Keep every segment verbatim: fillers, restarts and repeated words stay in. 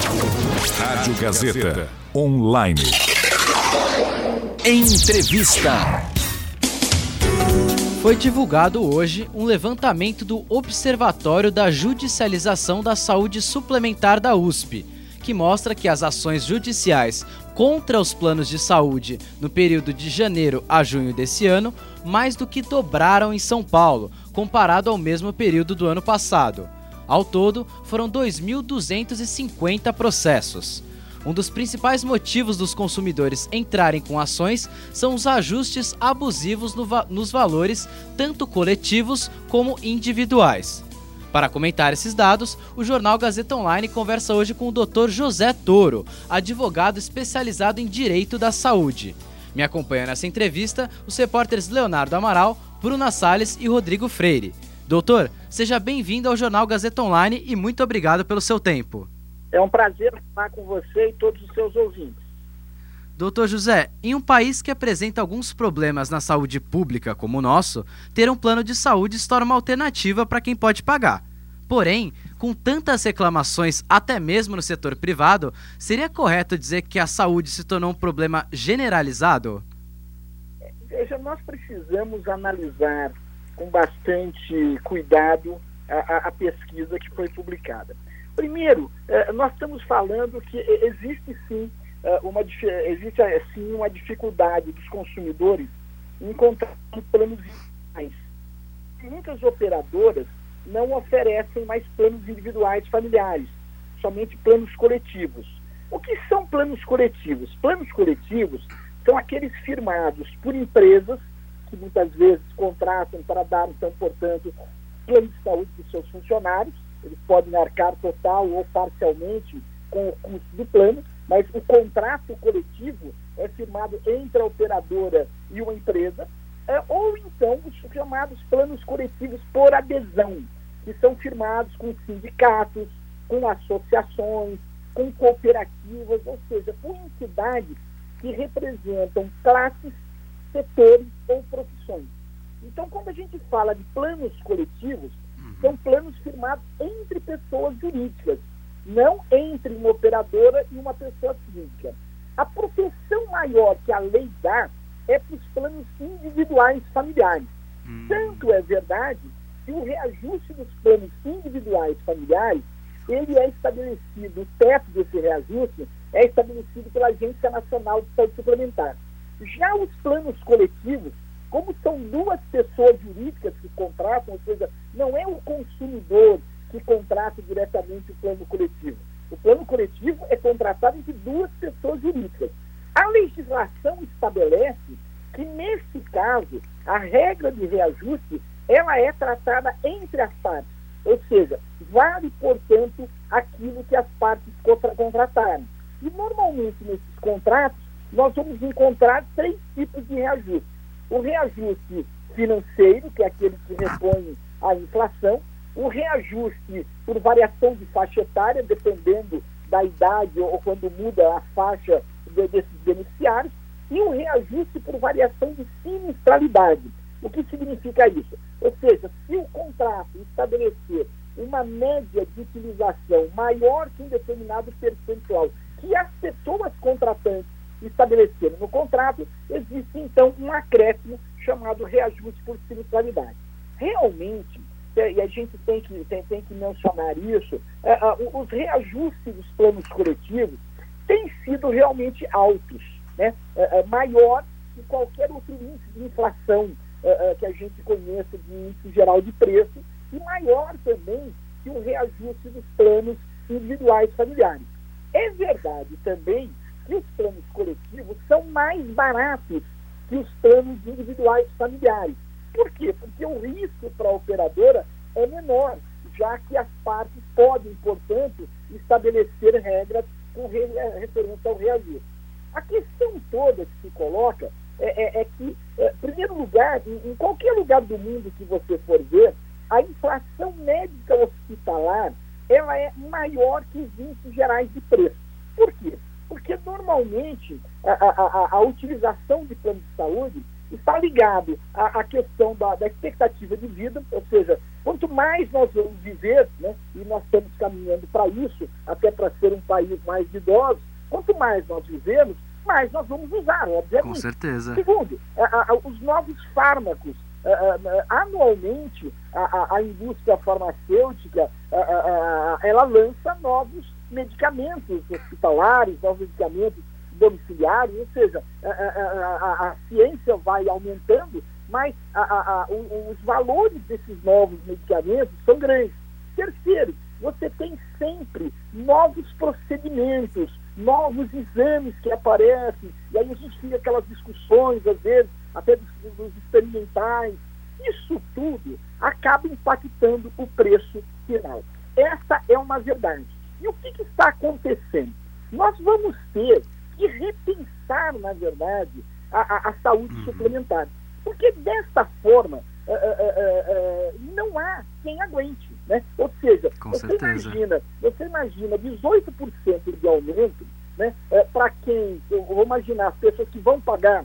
Rádio Gazeta Online. Entrevista. Foi divulgado hoje um levantamento do Observatório da Judicialização da Saúde Suplementar da U S P, que mostra que as ações judiciais contra os planos de saúde no período de janeiro a junho desse ano mais do que dobraram em São Paulo, comparado ao mesmo período do ano passado. Ao todo, foram dois mil duzentos e cinquenta processos. Um dos principais motivos dos consumidores entrarem com ações são os ajustes abusivos no va- nos valores, tanto coletivos como individuais. Para comentar esses dados, o jornal Gazeta Online conversa hoje com o doutor José Toro, advogado especializado em Direito da Saúde. Me acompanham nessa entrevista os repórteres Leonardo Amaral, Bruna Salles e Rodrigo Freire. Doutor, seja bem-vindo ao jornal Gazeta Online e muito obrigado pelo seu tempo. É um prazer falar com você e todos os seus ouvintes. Doutor José, em um país que apresenta alguns problemas na saúde pública como o nosso, ter um plano de saúde se torna uma alternativa para quem pode pagar. Porém, com tantas reclamações, até mesmo no setor privado, seria correto dizer que a saúde se tornou um problema generalizado? Veja, nós precisamos analisar com bastante cuidado a, a, a pesquisa que foi publicada. Primeiro, eh, nós estamos falando que existe sim, eh, uma, existe, sim uma dificuldade dos consumidores em encontrar planos individuais. Muitas operadoras não oferecem mais planos individuais familiares, somente planos coletivos. O que são planos coletivos? Planos coletivos são aqueles firmados por empresas que muitas vezes contratam para dar, então, portanto, plano de saúde dos seus funcionários. Eles podem arcar total ou parcialmente com o custo do plano, mas o contrato coletivo é firmado entre a operadora e uma empresa, é, ou então os chamados planos coletivos por adesão, que são firmados com sindicatos, com associações, com cooperativas, ou seja, com entidades que representam classes, setores ou profissões. Então, quando a gente fala de planos coletivos, são planos firmados entre pessoas jurídicas, não entre uma operadora e uma pessoa física. A proteção maior que a lei dá é para os planos individuais familiares. Hum. Tanto é verdade que o reajuste dos planos individuais familiares, ele é estabelecido, o teto desse reajuste é estabelecido pela Agência Nacional de Saúde Suplementar. Já os planos coletivos, como são duas pessoas jurídicas que contratam, ou seja, não é o consumidor que contrata diretamente o plano coletivo. O plano coletivo é contratado entre duas pessoas jurídicas. A legislação estabelece que, nesse caso, a regra de reajuste, ela é tratada entre as partes. Ou seja, vale, portanto, aquilo que as partes contra- contrataram. E, normalmente, nesses contratos, nós vamos encontrar três tipos de reajuste. O reajuste financeiro, que é aquele que repõe a inflação, o reajuste por variação de faixa etária, dependendo da idade ou quando muda a faixa de, desses beneficiários, e o reajuste por variação de sinistralidade. O que significa isso? Ou seja, se o contrato estabelecer uma média de utilização maior que um determinado percentual que as pessoas contratantes estabeleceram no contrato, existe então um acréscimo chamado reajuste por sinistralidade. Realmente, e a gente tem que, tem, tem que mencionar isso, é, é, os reajustes dos planos coletivos têm sido realmente altos, né? É, é, maior que qualquer outro índice de inflação é, é, que a gente conheça, de índice geral de preço, e maior também que o reajuste dos planos individuais familiares. É verdade também que os planos coletivos são mais baratos que os planos individuais familiares. Por quê? Porque o risco para a operadora é menor, já que as partes podem, portanto, estabelecer regras com referência ao reajuste. A questão toda que se coloca é, é, é que, é, em primeiro lugar, em, em qualquer lugar do mundo que você for ver, a inflação médica hospitalar ela é maior que os índices gerais de preço. Por quê? Porque, normalmente, a, a, a, a utilização de plano de saúde está ligado à, à questão da, da expectativa de vida, ou seja, quanto mais nós vamos viver, né, e nós estamos caminhando para isso, até para ser um país mais idoso, quanto mais nós vivemos, mais nós vamos usar, obviamente. Com certeza. Segundo, a, a, os novos fármacos. A, a, anualmente, a, a, a indústria farmacêutica, a, a, a, ela lança novos medicamentos hospitalares, novos medicamentos domiciliares, ou seja, a, a, a, a ciência vai aumentando, mas a, a, a, os valores desses novos medicamentos são grandes. Terceiro, você tem sempre novos procedimentos, novos exames que aparecem, e aí a gente fica aquelas discussões, às vezes, até dos, dos experimentais. Isso tudo acaba impactando o preço final. Essa é uma verdade. E o que, que está acontecendo? Nós vamos ter que repensar, na verdade, a, a, a saúde uhum. suplementar. Porque dessa forma, uh, uh, uh, uh, não há quem aguente, né? Ou seja, Com você certeza. imagina, você imagina dezoito por cento de aumento, né? Uh, para quem, eu vou imaginar, as pessoas que vão pagar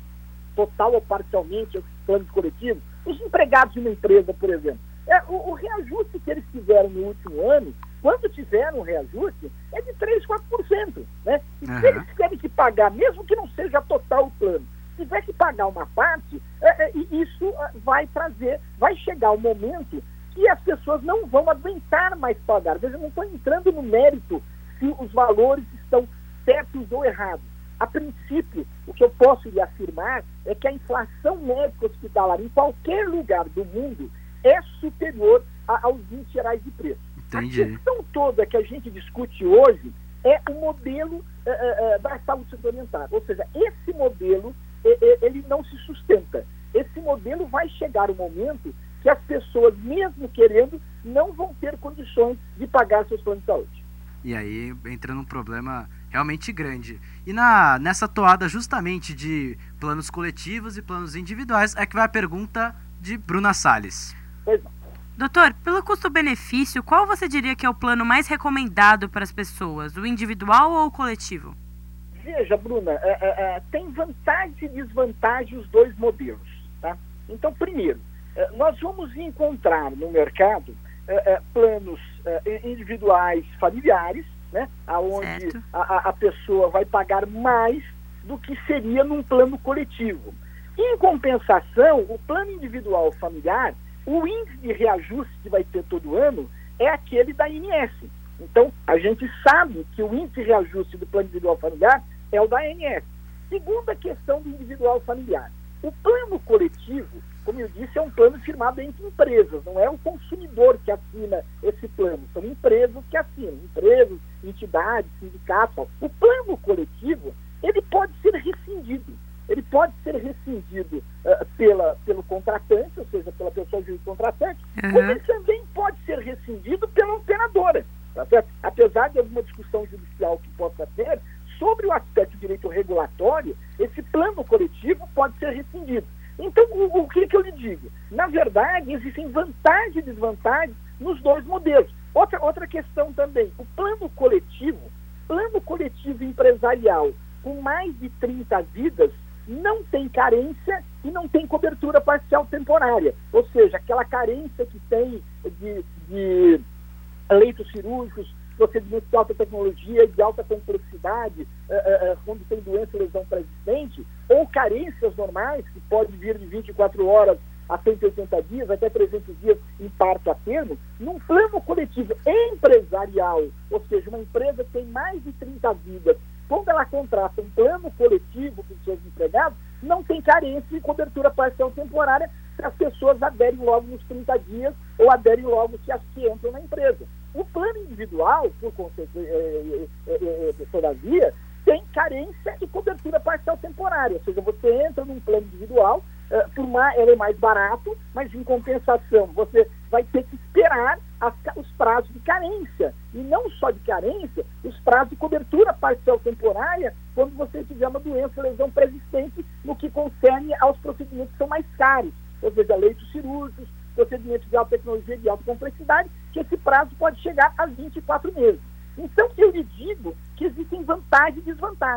total ou parcialmente os planos coletivos, os empregados de uma empresa, por exemplo. É, o, o reajuste que eles tiveram no último ano, quando tiveram um reajuste, é de três, quatro por cento. Né? E uhum. se eles tiverem que pagar, mesmo que não seja total o plano, se tiver que pagar uma parte, é, é, isso é, vai trazer, vai chegar o momento que as pessoas não vão aguentar mais pagar. Veja, eu não estou entrando no mérito se os valores estão certos ou errados. A princípio, o que eu posso lhe afirmar é que a inflação médica hospitalar em qualquer lugar do mundo é superior a, aos vinte reais de preço. Entendi. A questão toda que a gente discute hoje é o modelo uh, uh, da saúde suplementar. Ou seja, esse modelo, uh, ele não se sustenta. Esse modelo vai chegar um momento que as pessoas, mesmo querendo, não vão ter condições de pagar seus planos de saúde. E aí entra num problema realmente grande. E na, nessa toada justamente de planos coletivos e planos individuais é que vai a pergunta de Bruna Salles. Pois não. Doutor, pelo custo-benefício, qual você diria que é o plano mais recomendado para as pessoas, o individual ou o coletivo? Veja, Bruna, é, é, é, tem vantagem e desvantagem os dois modelos. Tá? Então, primeiro, é, nós vamos encontrar no mercado é, é, planos é, individuais familiares, né, onde a, a pessoa vai pagar mais do que seria num plano coletivo. Em compensação, o plano individual familiar, o índice de reajuste que vai ter todo ano é aquele da I N S. Então, a gente sabe que o índice de reajuste do plano individual familiar é o da I N S. Segunda questão do individual familiar. O plano coletivo, como eu disse, é um plano firmado entre empresas, não é o consumidor que assina esse plano, são empresas que assinam, empresas, entidades, sindicatos. O plano coletivo, ele pode ser rescindido. Ele pode ser rescindido uh, pela, pelo contratante, ou seja, pela pessoa jurídica contratante, uhum. como ele também pode ser rescindido pela operadora. Tá certo? Apesar de alguma discussão judicial que possa ter, sobre o aspecto de direito regulatório, esse plano coletivo pode ser rescindido. Então, o, o que, que eu lhe digo? Na verdade, existem vantagens e desvantagens nos dois modelos. Outra, outra questão também, o plano coletivo, plano coletivo empresarial com mais de trinta vidas, não tem carência e não tem cobertura parcial temporária. Ou seja, aquela carência que tem de, de leitos cirúrgicos, procedimentos de alta tecnologia, de alta complexidade, uh, uh, quando tem doença ou lesão pré-existente, ou carências normais, que pode vir de vinte e quatro horas a cento e oitenta dias, até trezentos dias em parto a termo, num plano coletivo empresarial, ou seja, uma empresa que tem mais de trinta vidas, quando ela contrata um plano coletivo com seus empregados, não tem carência e cobertura parcial temporária se as pessoas aderem logo nos trinta dias ou aderem logo se as que entram na empresa. O plano individual, por consequência, é, é, é, é, todavia, tem carência e cobertura parcial temporária. Ou seja, você entra num plano individual, é, por mais, ele é mais barato, mas em compensação você vai ter que esperar as, os prazos de carência. E não só de carência, os prazos de cobertura parcial temporária quando você tiver uma doença, lesão pré-existente no que concerne aos procedimentos que são mais caros. Ou seja, leitos cirúrgicos, procedimentos de alta tecnologia e de alta complexidade, que esse prazo pode chegar a vinte e quatro meses. Então, eu lhe digo que existem vantagens e desvantagens.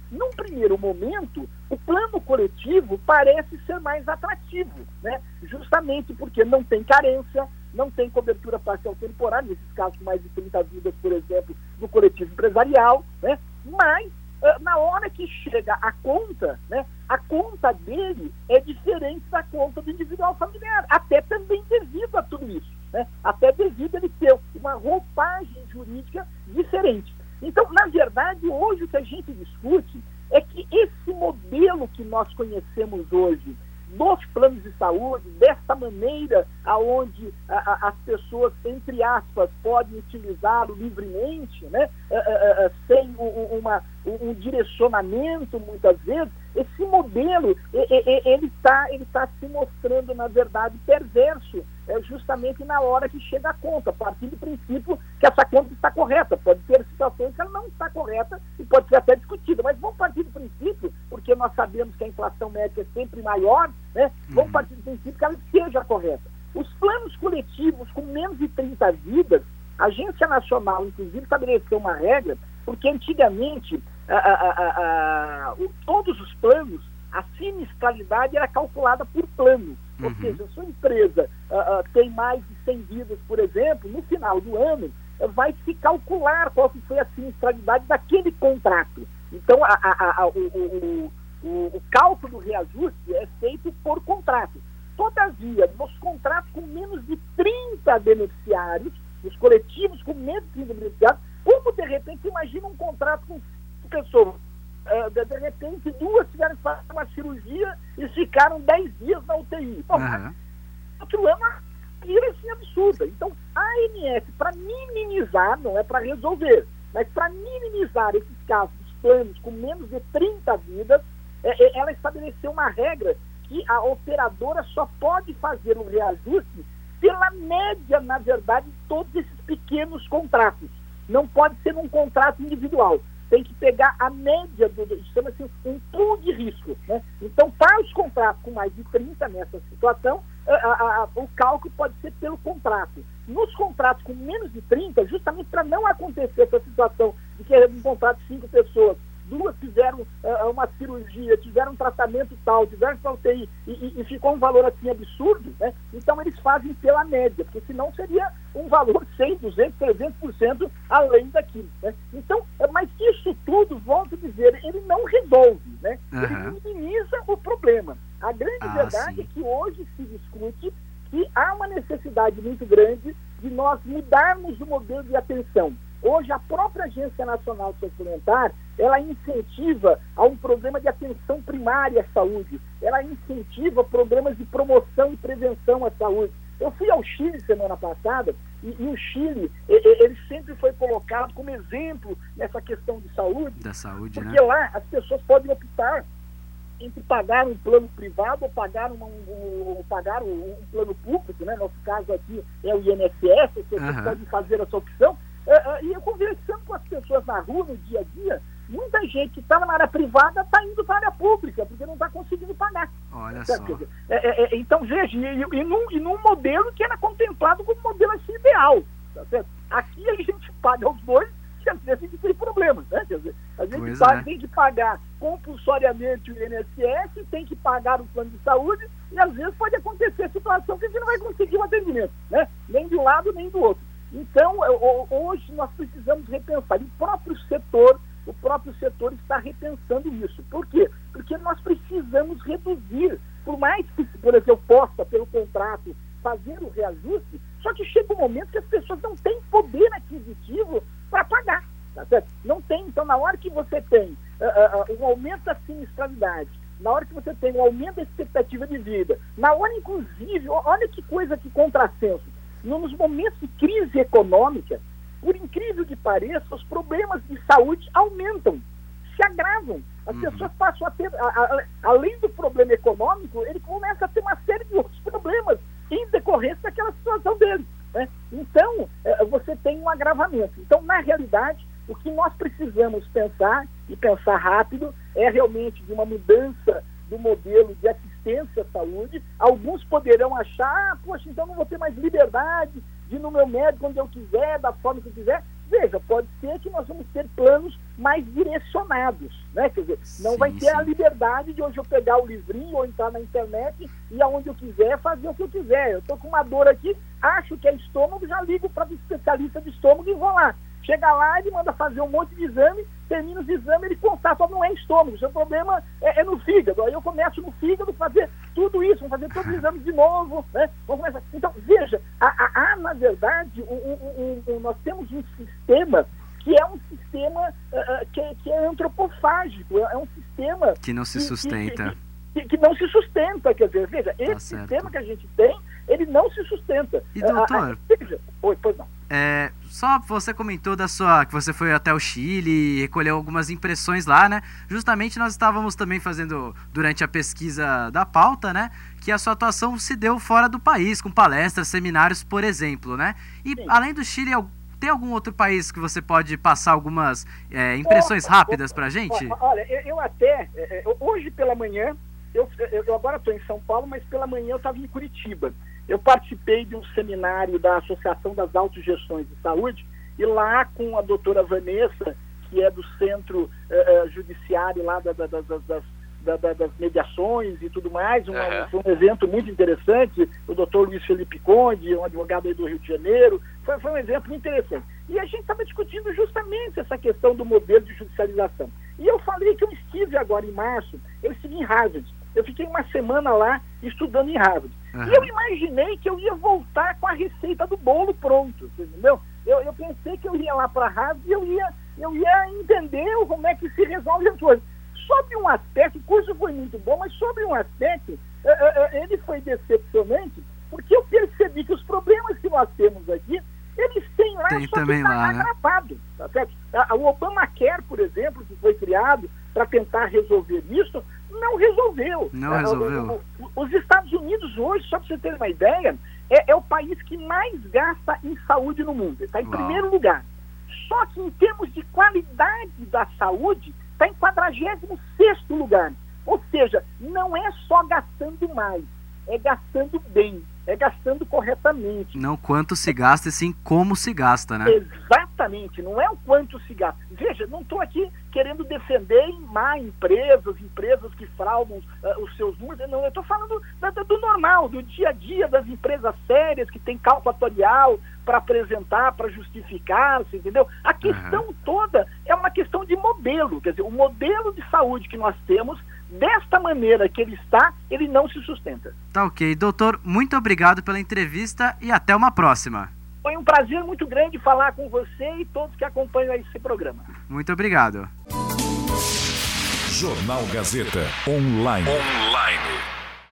num primeiro momento, o plano coletivo parece ser mais atrativo, né? Justamente porque não tem carência, não tem cobertura parcial temporária, nesses casos mais de trinta vidas, por exemplo, no coletivo empresarial, né? Mas, na hora que chega a conta, né, a conta dele é diferente da conta do individual familiar, até também devido a tudo isso, né? Até devido a ele ter uma roupagem jurídica diferente. Então, na verdade, hoje o que a gente discute é que esse modelo que nós conhecemos hoje dos planos de saúde, dessa maneira aonde a, a, as pessoas, entre aspas, podem utilizá-lo livremente, né, a, a, a, sem um, uma, um direcionamento, muitas vezes, esse modelo, ele está ele tá se mostrando, na verdade, perverso, é, justamente na hora que chega a conta, a partir do princípio que essa conta está correta. Pode ter situações que ela não está correta e pode ser até discutida, mas vamos partir do princípio, porque nós sabemos que a inflação média é sempre maior, né? Vamos partir do princípio que ela esteja correta. Os planos coletivos com menos de trinta vidas, a Agência Nacional, inclusive, estabeleceu uma regra, porque antigamente a, a, a, a, o, todos os planos, a sinistralidade era calculada por plano. Ou uhum. seja, se a empresa uh, uh, tem mais de cem vidas, por exemplo, no final do ano, uh, vai se calcular qual que foi a sinistralidade daquele contrato. Então, a, a, a, o, o, o, o cálculo do reajuste é feito por contrato. Todavia, nos contratos com menos de trinta beneficiários, nos coletivos com menos de trinta beneficiários, como de repente, imagina um contrato com cinco pessoas. Uh, de, de repente, duas tiveram que fazer uma cirurgia e ficaram dez dias na U T I. Bom, uhum. Aquilo é uma tira assim absurda. Então, a ANS, para minimizar, não é para resolver, mas para minimizar esses casos dos planos com menos de trinta vidas, é, é, ela estabeleceu uma regra que a operadora só pode fazer um reajuste pela média, na verdade, de todos esses pequenos contratos. Não pode ser um contrato individual. Tem que pegar a média, do, chama-se um pool de risco, né? Então, para os contratos com mais de trinta nessa situação, a, a, a, o cálculo pode ser pelo contrato. Nos contratos com menos de trinta, justamente para não acontecer essa situação de que um contrato de cinco pessoas, duas fizeram uh, uma cirurgia, tiveram um tratamento tal, tiveram para U T I e, e, e ficou um valor assim absurdo, né? Então eles fazem pela média, porque senão seria um valor cem, duzentos, trezentos por cento além daquilo, né? Então, mas isso tudo, volto a dizer, ele não resolve, né? Uhum. Ele minimiza o problema. A grande ah, verdade sim. é que hoje se discute que há uma necessidade muito grande de nós mudarmos o modelo de atenção. Hoje, a própria Agência Nacional Suplementar, ela incentiva a um programa de atenção primária à saúde. Ela incentiva programas de promoção e prevenção à saúde. Eu fui ao Chile semana passada e, e o Chile, ele, ele sempre foi colocado como exemplo nessa questão de saúde. Da saúde, porque né? lá as pessoas podem optar entre pagar um plano privado ou pagar, uma, um, um, pagar um, um plano público, né? Nosso caso aqui é o I N S S, as pessoas uhum. podem fazer essa opção. Uh, uh, e eu conversando com as pessoas na rua, no dia a dia, muita gente que estava na área privada está indo para a área pública, porque não está conseguindo pagar. Olha certo? só. Dizer, é, é, então, veja, e, e, num, e num modelo que era contemplado como modelo assim, ideal. Tá certo? Aqui a gente paga os dois, que às vezes a gente tem problemas. Né? Quer dizer, a gente paga, é. tem que pagar compulsoriamente o I N S S, tem que pagar o plano de saúde, e às vezes pode acontecer a situação que a gente não vai conseguir o atendimento, né? Nem de um lado, nem do outro. Então, hoje nós precisamos repensar. E o próprio setor, o próprio setor está repensando isso. Por quê? Porque nós precisamos reduzir. Por mais que, por exemplo, possa, pelo contrato, fazer o reajuste, só que chega um momento que as pessoas não têm poder aquisitivo para pagar. Tá certo? Não tem. Então, na hora que você tem uh, uh, um aumento da sinistralidade, na hora que você tem um aumento da expectativa de vida, na hora, inclusive, olha que coisa, que contrassenso. Nos momentos de crise econômica, por incrível que pareça, os problemas de saúde aumentam, se agravam. As uhum. pessoas passam a ter, a, a, além do problema econômico, ele começa a ter uma série de outros problemas em decorrência daquela situação dele. Né? Então, é, você tem um agravamento. Então, na realidade, o que nós precisamos pensar, e pensar rápido, é realmente de uma mudança do modelo de assistência à saúde. Alguns poderão achar, ah, poxa, então não vou ter mais liberdade de ir no meu médico quando eu quiser, da forma que eu quiser. veja, pode ser que nós vamos ter planos mais direcionados, né? Quer dizer, não Sim, vai ter sim. a liberdade de hoje eu pegar o livrinho ou entrar na internet e aonde eu quiser fazer o que eu quiser. Eu estou com uma dor aqui, acho que é estômago, já ligo para o especialista de estômago e vou lá. Chega lá, ele manda fazer um monte de exame, termina os exames, ele constata, não é estômago, o seu problema é, é no fígado. Aí eu começo no fígado fazer tudo isso, vamos fazer todos os exames de novo, né? Vamos começar. Então, veja, há, há, há na verdade, um, um, um, um, nós temos um sistema que é um sistema uh, que, que é antropofágico, é, é um sistema... Que não se sustenta. Que, que, que não se sustenta, quer dizer, veja, esse Tá certo. sistema que a gente tem, ele não se sustenta. E, doutor? Uh, uh, veja, oi, pois não. É, só você comentou da sua que você foi até o Chile e recolheu algumas impressões lá, né? Justamente nós estávamos também fazendo, durante a pesquisa da pauta, né? Que a sua atuação se deu fora do país, com palestras, seminários, por exemplo, né? E Sim. além do Chile, tem algum outro país que você pode passar algumas é, impressões rápidas pra gente? Olha, eu, eu até, hoje pela manhã, eu, eu agora estou em São Paulo, mas pela manhã eu estava em Curitiba. Eu participei de um seminário da Associação das Autogestões de Saúde e lá com a doutora Vanessa, que é do Centro uh, Judiciário lá da, da, da, das, da, da, das mediações e tudo mais, uma, uhum. Foi um evento muito interessante, o doutor Luiz Felipe Conde, um advogado aí do Rio de Janeiro, foi, foi um evento muito interessante. E a gente estava discutindo justamente essa questão do modelo de judicialização. E eu falei que eu estive agora em março, eu estive em Harvard. Eu fiquei uma semana lá estudando em Harvard. Uhum. E eu imaginei que eu ia voltar com a receita do bolo pronto, entendeu? Eu, eu pensei que eu ia lá para Harvard e eu ia, eu ia entender como é que se resolve as coisas. Sobre um aspecto, o curso foi muito bom, mas sobre um aspecto, uh, uh, ele foi decepcionante, porque eu percebi que os problemas que nós temos aqui, eles têm lá, Tem só também que está lá, né? agravado. Tá certo? O Obamacare, por exemplo, que foi criado para tentar resolver isso, não resolveu. Não resolveu. Os Estados Unidos hoje, só para você ter uma ideia, é, é o país que mais gasta em saúde no mundo. Está em Uau. primeiro lugar. Só que em termos de qualidade da saúde, está em quadragésimo sexto lugar. Ou seja, não é só gastando mais, é gastando bem, é gastando corretamente. Não quanto se gasta, e sim como se gasta, né? Exatamente, não é o quanto se gasta. Veja, não estou aqui querendo defender má empresas, empresas que fraudam uh, os seus números, não, eu estou falando da, da, do normal, do dia a dia das empresas sérias que tem cálculo atuarial para apresentar, para justificar, você entendeu? A questão uhum. toda é uma questão de modelo, quer dizer, o modelo de saúde que nós temos, desta maneira que ele está, ele não se sustenta. Tá ok. Doutor, muito obrigado pela entrevista e até uma próxima. Foi um prazer muito grande falar com você e todos que acompanham esse programa. Muito obrigado. Jornal Gazeta Online. Online.